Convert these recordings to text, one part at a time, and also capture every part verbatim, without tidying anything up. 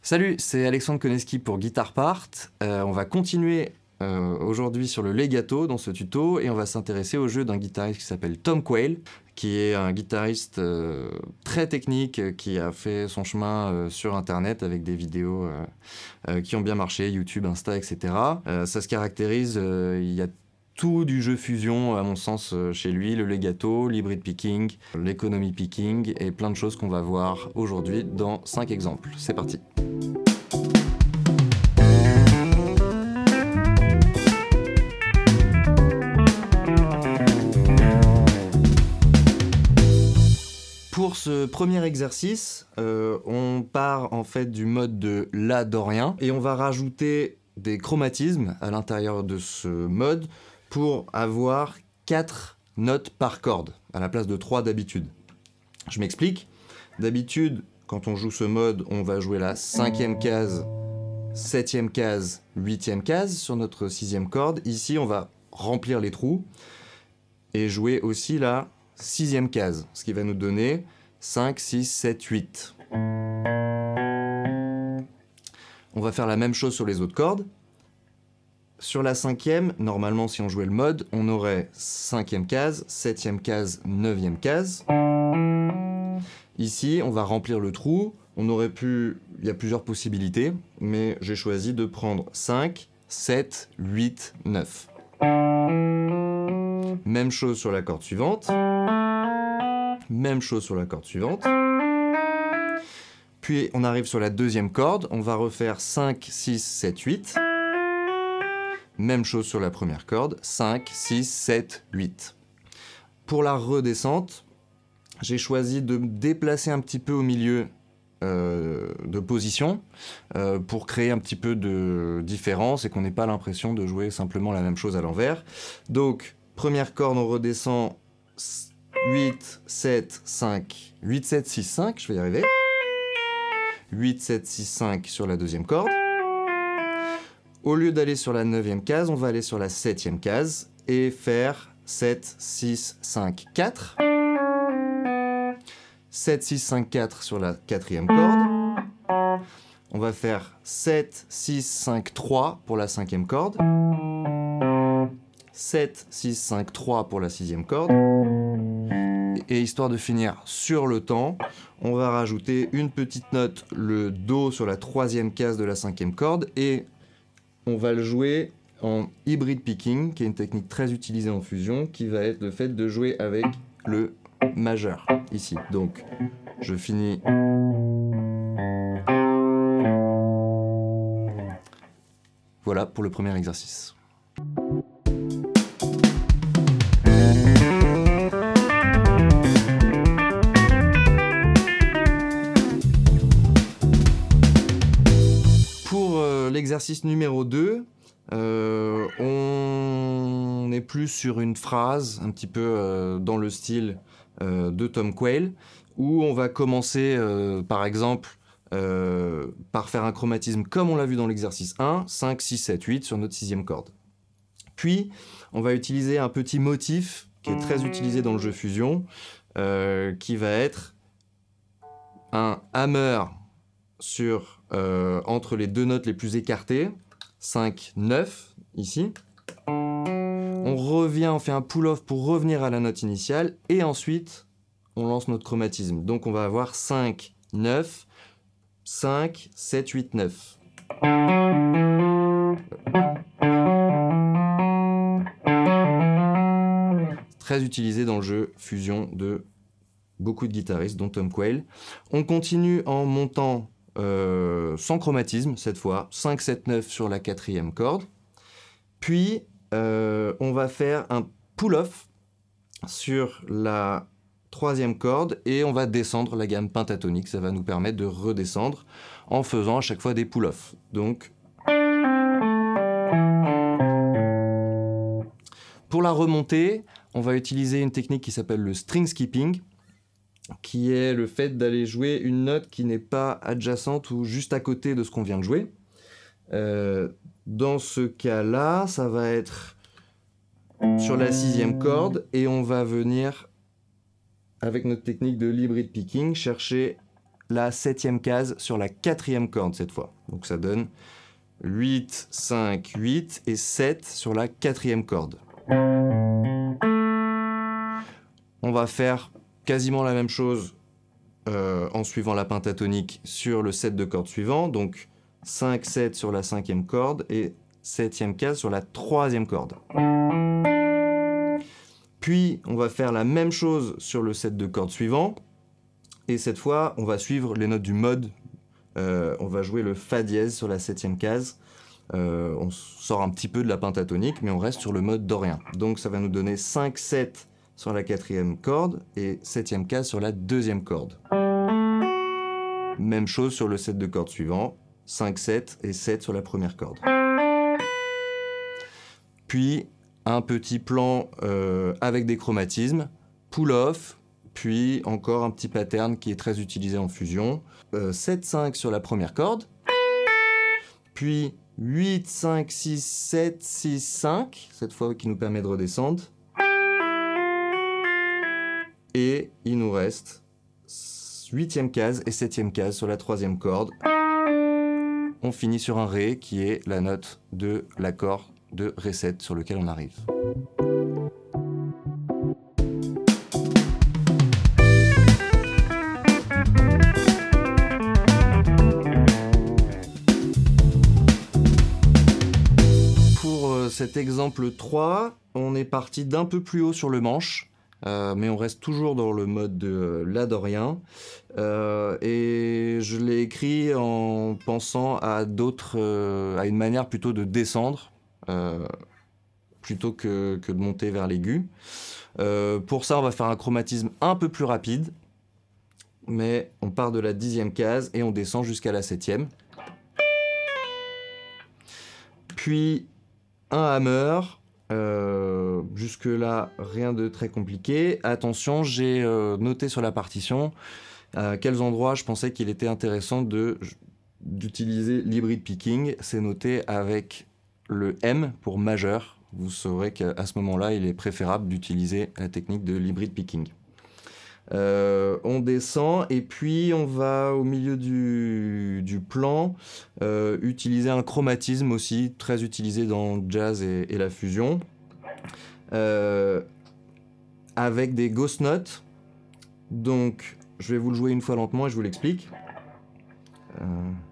Salut, c'est Alexandre Koneski pour Guitar Part. Euh, on va continuer euh, aujourd'hui sur le legato dans ce tuto et on va s'intéresser au jeu d'un guitariste qui s'appelle Tom Quayle, qui est un guitariste euh, très technique euh, qui a fait son chemin euh, sur Internet avec des vidéos euh, euh, qui ont bien marché, YouTube, Insta, et cetera. Euh, ça se caractérise, euh, il y a tout du jeu fusion, à mon sens, euh, chez lui, le legato, l'hybrid picking, l'économie picking et plein de choses qu'on va voir aujourd'hui dans cinq exemples. C'est parti. Pour ce premier exercice, euh, on part en fait du mode de La dorien et on va rajouter des chromatismes à l'intérieur de ce mode pour avoir quatre notes par corde à la place de trois d'habitude. Je m'explique. D'habitude, quand on joue ce mode, on va jouer la cinquième case, septième case, huitième case sur notre sixième corde. Ici, on va remplir les trous et jouer aussi la sixième case, ce qui va nous donner cinq, six, sept, huit. On va faire la même chose sur les autres cordes. Sur la cinquième, normalement, si on jouait le mode, on aurait cinquième case, septième case, neuvième case. Ici, on va remplir le trou. On aurait pu... Il y a plusieurs possibilités, mais j'ai choisi de prendre cinq, sept, huit, neuf. Même chose sur la corde suivante. Même chose sur la corde suivante. Puis on arrive sur la deuxième corde. On va refaire cinq, six, sept, huit. Même chose sur la première corde. cinq, six, sept, huit. Pour la redescente, j'ai choisi de me déplacer un petit peu au milieu euh, de position euh, pour créer un petit peu de différence et qu'on n'ait pas l'impression de jouer simplement la même chose à l'envers. Donc, première corde, on redescend huit, sept, cinq, huit, sept, six, cinq, je vais y arriver. huit, sept, six, cinq sur la deuxième corde. Au lieu d'aller sur la neuvième case, on va aller sur la septième case et faire sept, six, cinq, quatre. sept, six, cinq, quatre sur la quatrième corde. On va faire sept, six, cinq, trois pour la cinquième corde. sept, six, cinq, trois pour la sixième corde. Et histoire de finir sur le temps, on va rajouter une petite note, le Do sur la troisième case de la cinquième corde, et on va le jouer en hybrid picking, qui est une technique très utilisée en fusion, qui va être le fait de jouer avec le majeur, ici. Donc, je finis... Voilà pour le premier exercice. L'exercice numéro deux, euh, on est plus sur une phrase un petit peu euh, dans le style euh, de Tom Quayle, où on va commencer euh, par exemple euh, par faire un chromatisme comme on l'a vu dans l'exercice un, cinq, six, sept, huit sur notre sixième corde. Puis on va utiliser un petit motif qui est très utilisé dans le jeu fusion, euh, qui va être un hammer sur Euh, entre les deux notes les plus écartées, cinq, neuf, ici. On revient, on fait un pull-off pour revenir à la note initiale, et ensuite, on lance notre chromatisme. Donc on va avoir cinq, neuf, cinq, sept, huit, neuf. Très utilisé dans le jeu fusion de beaucoup de guitaristes, dont Tom Quayle. On continue en montant Euh, sans chromatisme cette fois, cinq, sept, neuf sur la quatrième corde. Puis euh, on va faire un pull-off sur la troisième corde et on va descendre la gamme pentatonique. Ça va nous permettre de redescendre en faisant à chaque fois des pull-offs. Donc, pour la remontée, on va utiliser une technique qui s'appelle le string skipping, qui est le fait d'aller jouer une note qui n'est pas adjacente ou juste à côté de ce qu'on vient de jouer. Euh, dans ce cas-là, ça va être sur la sixième corde et on va venir, avec notre technique de l'hybrid picking, chercher la septième case sur la quatrième corde cette fois. Donc ça donne huit, cinq, huit et sept sur la quatrième corde. On va faire quasiment la même chose euh, en suivant la pentatonique sur le set de cordes suivant. Donc cinq, sept sur la cinquième corde et septième case sur la troisième corde. Puis on va faire la même chose sur le set de cordes suivant. Et cette fois, on va suivre les notes du mode. Euh, on va jouer le Fa dièse sur la septième case. Euh, on sort un petit peu de la pentatonique, mais on reste sur le mode dorien. Donc ça va nous donner cinq, sept sur la quatrième corde et septième case sur la deuxième corde. Même chose sur le set de cordes suivant, cinq, sept et sept sur la première corde. Puis un petit plan euh, avec des chromatismes, pull-off, puis encore un petit pattern qui est très utilisé en fusion. Euh, sept, cinq sur la première corde, puis huit, cinq, six, sept, six, cinq, cette fois qui nous permet de redescendre. Et il nous reste huitième case et septième case sur la troisième corde. On finit sur un Ré qui est la note de l'accord de Ré sept sur lequel on arrive. Pour euh, cet exemple trois, on est parti d'un peu plus haut sur le manche, euh, mais on reste toujours dans le mode de euh, la dorien. Euh, et je l'ai écrit en pensant à d'autres, euh, à une manière plutôt de descendre. Euh, plutôt que, que de monter vers l'aigu. Euh, pour ça, on va faire un chromatisme un peu plus rapide, mais on part de la dixième case et on descend jusqu'à la septième. Puis un hammer, euh, jusque-là rien de très compliqué. Attention, j'ai euh, noté sur la partition à quels endroits je pensais qu'il était intéressant de, d'utiliser l'hybrid picking. C'est noté avec le M pour majeur. Vous saurez qu'à ce moment-là, il est préférable d'utiliser la technique de l'hybrid picking. Euh, on descend et puis on va au milieu du, du plan euh, utiliser un chromatisme aussi, très utilisé dans le jazz et, et la fusion, euh, avec des ghost notes. Donc, je vais vous le jouer une fois lentement et je vous l'explique. Euh...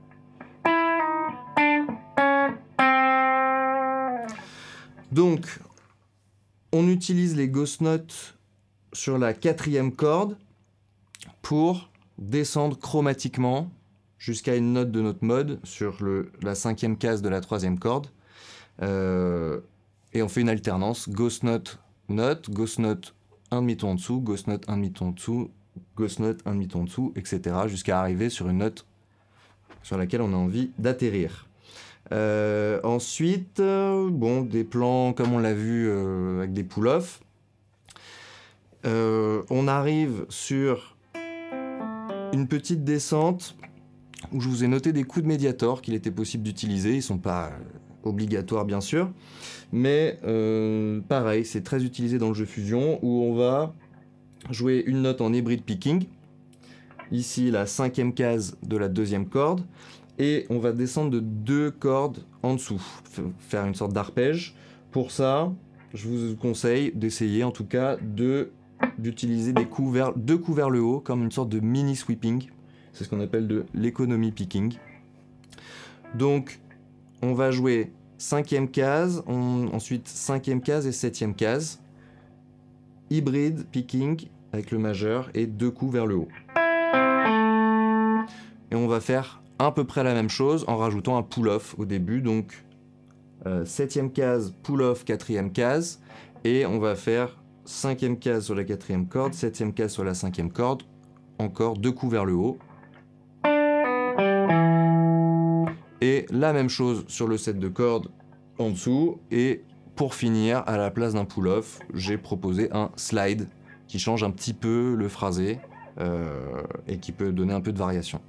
Donc, on utilise les ghost notes sur la quatrième corde pour descendre chromatiquement jusqu'à une note de notre mode sur le, la cinquième case de la troisième corde. Euh, et on fait une alternance ghost note, note, ghost note un demi-ton en dessous, ghost note un demi-ton en dessous, ghost note un demi-ton en dessous, et cetera jusqu'à arriver sur une note sur laquelle on a envie d'atterrir. Euh, ensuite, euh, bon, des plans comme on l'a vu euh, avec des pull-off. Euh, on arrive sur une petite descente où je vous ai noté des coups de médiator qu'il était possible d'utiliser. Ils ne sont pas obligatoires bien sûr, mais euh, pareil, c'est très utilisé dans le jeu fusion où on va jouer une note en hybrid picking. Ici, la cinquième case de la deuxième corde. Et on va descendre de deux cordes en dessous, faire une sorte d'arpège. Pour ça, je vous conseille d'essayer en tout cas de, d'utiliser des coups vers, deux coups vers le haut, comme une sorte de mini sweeping. C'est ce qu'on appelle de l'économie picking. Donc, on va jouer cinquième case, on, ensuite cinquième case et septième case. Hybride picking avec le majeur et deux coups vers le haut. Et on va faire à peu près la même chose en rajoutant un pull-off au début, donc euh, septième case, pull-off, quatrième case, et on va faire cinquième case sur la quatrième corde, septième case sur la cinquième corde, encore deux coups vers le haut. Et la même chose sur le set de cordes en dessous, et pour finir, à la place d'un pull-off, j'ai proposé un slide qui change un petit peu le phrasé euh, et qui peut donner un peu de variation.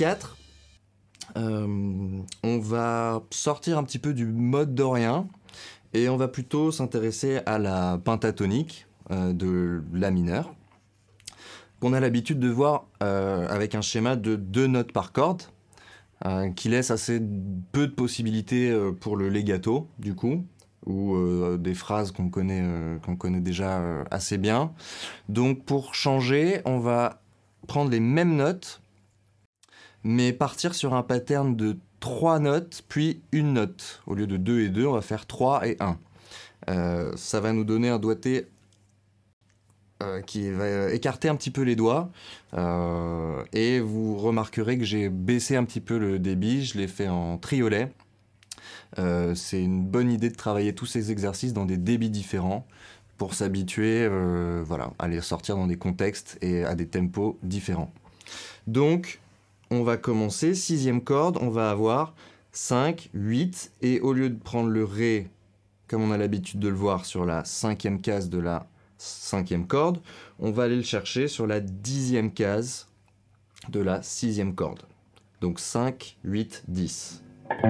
quatre, euh, on va sortir un petit peu du mode dorien et on va plutôt s'intéresser à la pentatonique euh, de La mineur, qu'on a l'habitude de voir euh, avec un schéma de deux notes par corde, euh, qui laisse assez peu de possibilités euh, pour le legato, du coup, ou euh, des phrases qu'on connaît, euh, qu'on connaît déjà euh, assez bien. Donc pour changer, on va prendre les mêmes notes, mais partir sur un pattern de trois notes, puis une note. Au lieu de deux et deux, on va faire trois et un. Euh, ça va nous donner un doigté euh, qui va écarter un petit peu les doigts. Euh, et vous remarquerez que j'ai baissé un petit peu le débit, je l'ai fait en triolet. Euh, c'est une bonne idée de travailler tous ces exercices dans des débits différents pour s'habituer euh, voilà, à les sortir dans des contextes et à des tempos différents. Donc, on va commencer, sixième corde, on va avoir cinq, huit, et au lieu de prendre le Ré, comme on a l'habitude de le voir sur la cinquième case de la cinquième corde, on va aller le chercher sur la dixième case de la sixième corde. Donc cinq, huit, dix.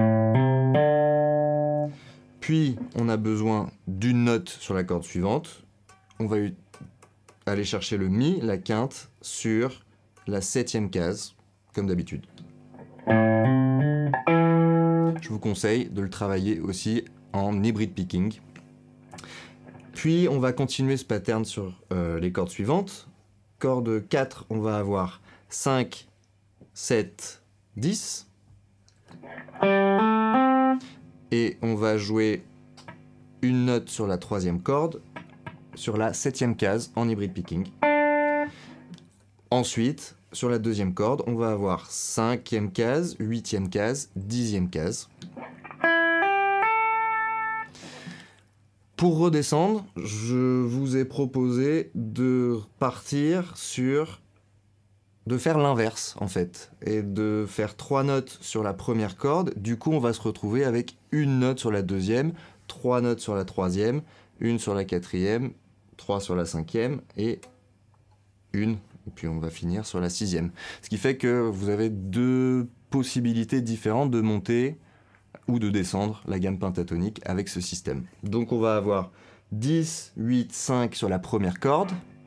Puis, on a besoin d'une note sur la corde suivante. On va aller chercher le Mi, la quinte, sur la septième case, comme d'habitude. Je vous conseille de le travailler aussi en hybrid picking. Puis, on va continuer ce pattern sur euh, les cordes suivantes. Corde quatre, on va avoir cinq, sept, dix. Et on va jouer une note sur la troisième corde, sur la septième case en hybrid picking. Ensuite, sur la deuxième corde, on va avoir cinquième case, huitième case, dixième case. Pour redescendre, je vous ai proposé de partir sur... de faire l'inverse, en fait, et de faire trois notes sur la première corde. Du coup, on va se retrouver avec une note sur la deuxième, trois notes sur la troisième, une sur la quatrième, trois sur la cinquième, et une, et puis on va finir sur la sixième. Ce qui fait que vous avez deux possibilités différentes de monter ou de descendre la gamme pentatonique avec ce système. Donc on va avoir dix, huit, cinq sur la première corde.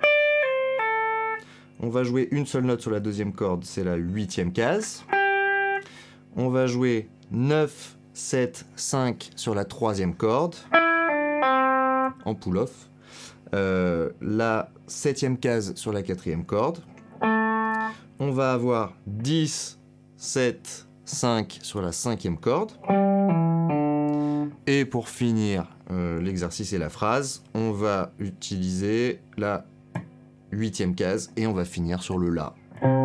On va jouer une seule note sur la deuxième corde, c'est la huitième case. On va jouer neuf, sept, cinq sur la troisième corde, en pull-off. Euh, la septième case sur la quatrième corde. On va avoir dix, sept, cinq sur la cinquième corde. Et pour finir euh, l'exercice et la phrase, on va utiliser la huitième case et on va finir sur le La.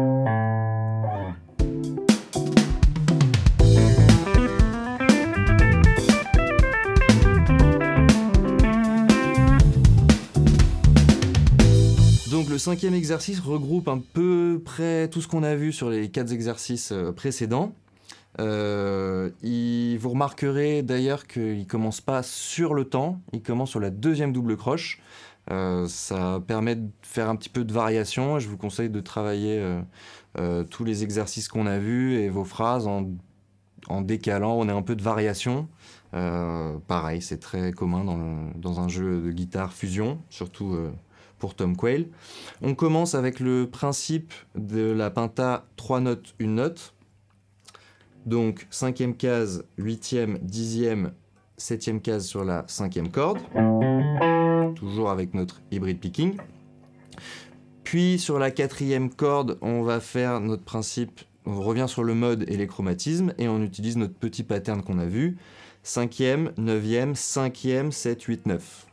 Donc le cinquième exercice regroupe un peu près tout ce qu'on a vu sur les quatre exercices précédents. Euh, il, vous remarquerez d'ailleurs qu'il ne commence pas sur le temps, il commence sur la deuxième double croche. Euh, ça permet de faire un petit peu de variation. Je vous conseille de travailler euh, euh, tous les exercices qu'on a vus et vos phrases en, en décalant. On a un peu de variation. Euh, pareil, c'est très commun dans, le, dans un jeu de guitare fusion, surtout euh, pour Tom Quayle. On commence avec le principe de la penta trois notes, une note. Donc cinquième case, huitième, dixième, septième case sur la cinquième corde. Toujours avec notre hybrid picking. Puis sur la quatrième corde, on va faire notre principe, on revient sur le mode et les chromatismes et on utilise notre petit pattern qu'on a vu. Cinquième, neuvième, cinquième, sept, huit, neuf.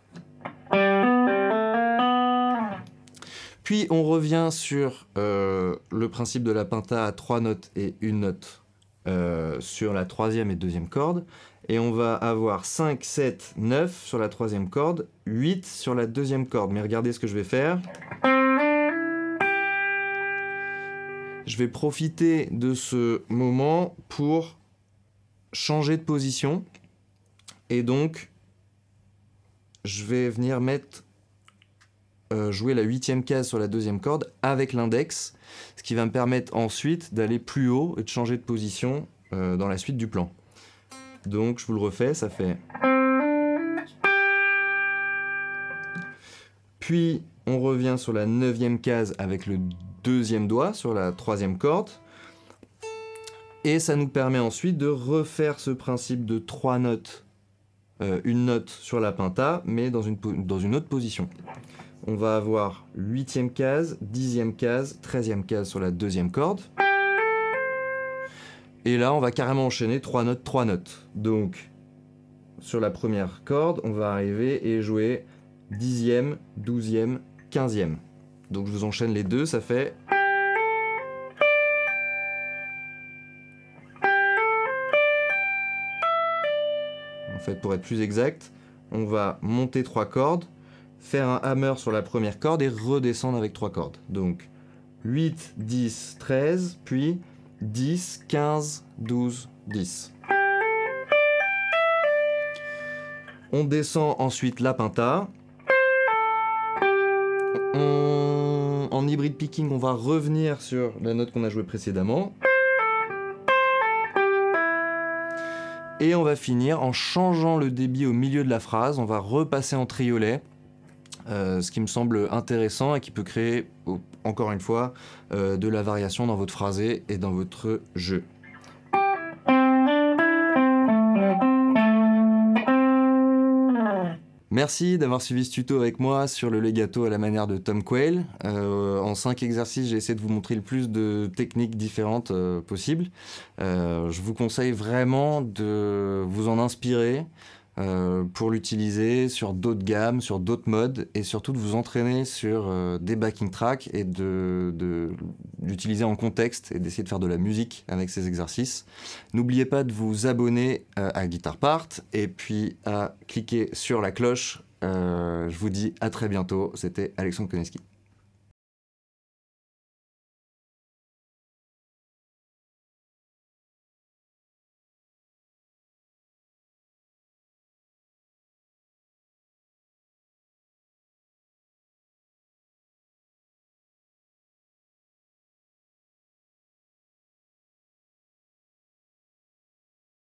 Puis on revient sur euh, le principe de la penta à trois notes et une note euh, sur la troisième et deuxième corde. Et on va avoir cinq, sept, neuf sur la troisième corde, huit sur la deuxième corde. Mais regardez ce que je vais faire. Je vais profiter de ce moment pour changer de position. Et donc, je vais venir mettre euh, jouer la huitième case sur la deuxième corde avec l'index, ce qui va me permettre ensuite d'aller plus haut et de changer de position euh, dans la suite du plan. Donc je vous le refais, ça fait... Puis on revient sur la neuvième case avec le deuxième doigt sur la troisième corde. Et ça nous permet ensuite de refaire ce principe de trois notes, euh, une note sur la pinta, mais dans une, dans une autre position. On va avoir huitième case, dixième case, treizième case sur la deuxième corde. Et là, on va carrément enchaîner trois notes, trois notes. Donc, sur la première corde, on va arriver et jouer dixième, douzième, quinzième. Donc je vous enchaîne les deux, ça fait... En fait, pour être plus exact, on va monter trois cordes, faire un hammer sur la première corde et redescendre avec trois cordes. Donc huit, dix, treize, puis dix, quinze, douze, dix. On descend ensuite la pinta. On... En hybride picking, on va revenir sur la note qu'on a jouée précédemment. Et on va finir en changeant le débit au milieu de la phrase. On va repasser en triolet, euh, ce qui me semble intéressant et qui peut créer, encore une fois, euh, de la variation dans votre phrasé et dans votre jeu. Merci d'avoir suivi ce tuto avec moi sur le legato à la manière de Tom Quayle. Euh, en cinq exercices, j'ai essayé de vous montrer le plus de techniques différentes euh, possibles. Euh, je vous conseille vraiment de vous en inspirer euh, pour l'utiliser sur d'autres gammes, sur d'autres modes, et surtout de vous entraîner sur euh, des backing tracks et de, de l'utiliser en contexte et d'essayer de faire de la musique avec ces exercices. N'oubliez pas de vous abonner euh, à Guitar Part et puis à cliquer sur la cloche. Euh, je vous dis à très bientôt. C'était Alexandre Koneski.